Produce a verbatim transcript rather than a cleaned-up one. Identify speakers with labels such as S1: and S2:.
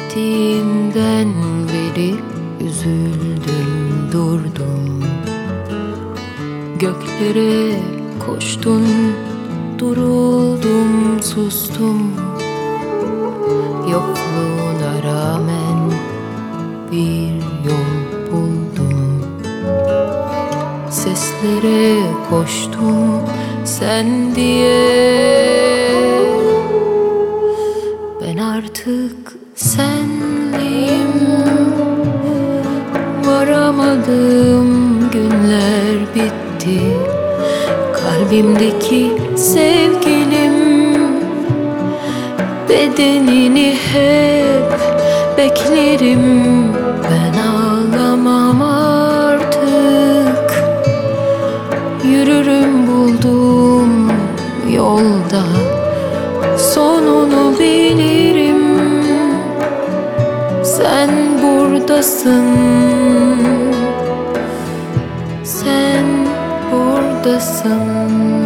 S1: gittiğinden beri üzüldüm durdum. Göklere koştun, duruldum sustum. Yokluğuna rağmen bir yol buldum. Seslere koştum sen diye. Ben artık senleyim. Varamadığım günler bitti. Kalbimdeki sevgilim, bedenini hep beklerim. Ben ağlamam artık. Yürürüm bulduğum yolda, sonunu bilirim. Sen buradasın, sen buradasın.